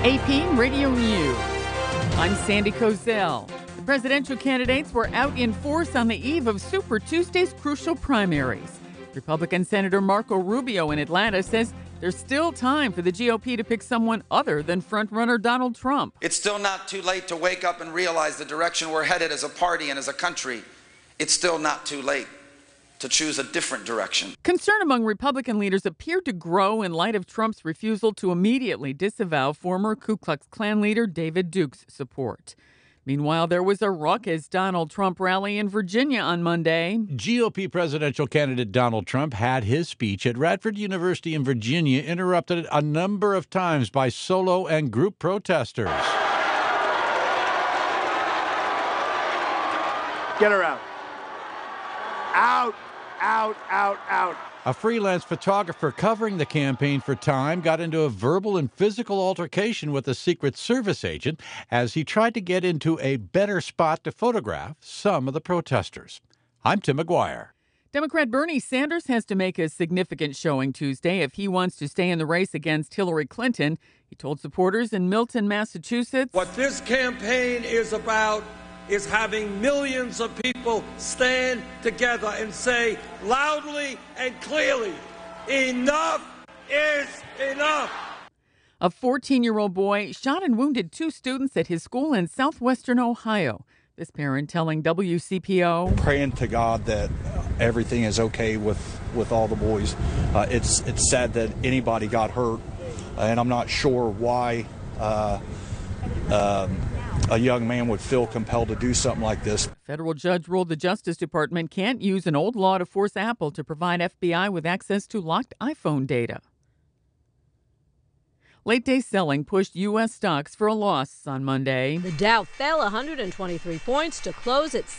AP Radio News. I'm Sandy Kozel. The presidential candidates were out in force on the eve of Super Tuesday's crucial primaries. Republican Senator Marco Rubio in Atlanta says there's still time for the GOP to pick someone other than frontrunner Donald Trump. It's still not too late to wake up and realize the direction we're headed as a party and as a country. It's still not too late to choose a different direction. Concern among Republican leaders appeared to grow in light of Trump's refusal to immediately disavow former Ku Klux Klan leader David Duke's support. Meanwhile, there was a raucous Donald Trump rally in Virginia on Monday. GOP presidential candidate Donald Trump had his speech at Radford University in Virginia interrupted a number of times by solo and group protesters. Get her out. Out, out, out, out. A freelance photographer covering the campaign for Time got into a verbal and physical altercation with a Secret Service agent as he tried to get into a better spot to photograph some of the protesters. I'm Tim McGuire. Democrat Bernie Sanders has to make a significant showing Tuesday if he wants to stay in the race against Hillary Clinton. He told supporters in Milton, Massachusetts, "What this campaign is about is having millions of people stand together and say loudly and clearly, enough is enough." A 14-year-old boy shot and wounded 2 students at his school in southwestern Ohio. This parent telling WCPO, "Praying to God that everything is okay with all the boys. It's sad that anybody got hurt, and I'm not sure why a young man would feel compelled to do something like this." A federal judge ruled the Justice Department can't use an old law to force Apple to provide FBI with access to locked iPhone data. Late-day selling pushed U.S. stocks for a loss on Monday. The Dow fell 123 points to close at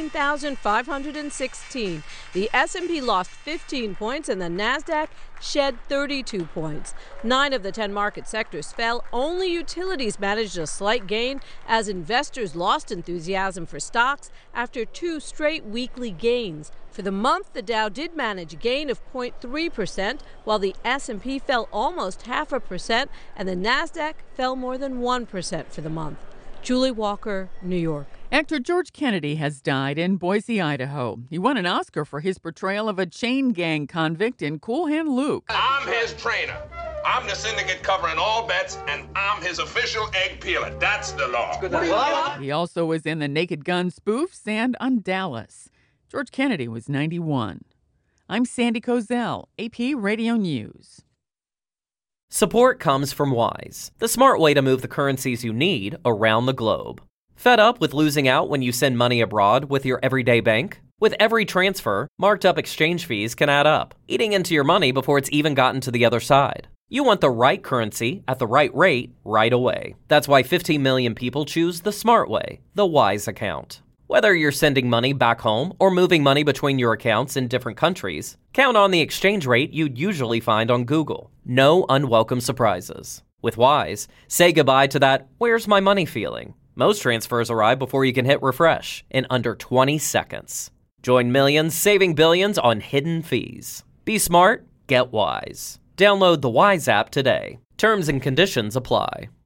16,516. The S&P lost 15 points and the Nasdaq shed 32 points. 9 of the 10 market sectors fell. Only utilities managed a slight gain as investors lost enthusiasm for stocks after 2 straight weekly gains. For the month, the Dow did manage a gain of 0.3%, while the S&P fell almost 0.5%, and the Nasdaq fell more than 1% for the month. Julie Walker, New York. Actor George Kennedy has died in Boise, Idaho. He won an Oscar for his portrayal of a chain gang convict in Cool Hand Luke. I'm his trainer. I'm the syndicate covering all bets, and I'm his official egg peeler. That's the law. He also was in the Naked Gun spoofs and on Dallas. George Kennedy was 91. I'm Sandy Kozel, AP Radio News. Support comes from Wise, the smart way to move the currencies you need around the globe. Fed up with losing out when you send money abroad with your everyday bank? With every transfer, marked up exchange fees can add up, eating into your money before it's even gotten to the other side. You want the right currency at the right rate right away. That's why 15 million people choose the smart way, the Wise account. Whether you're sending money back home or moving money between your accounts in different countries, count on the exchange rate you'd usually find on Google. No unwelcome surprises. With Wise, say goodbye to that "where's my money" feeling. Most transfers arrive before you can hit refresh in under 20 seconds. Join millions saving billions on hidden fees. Be smart, get Wise. Download the Wise app today. Terms and conditions apply.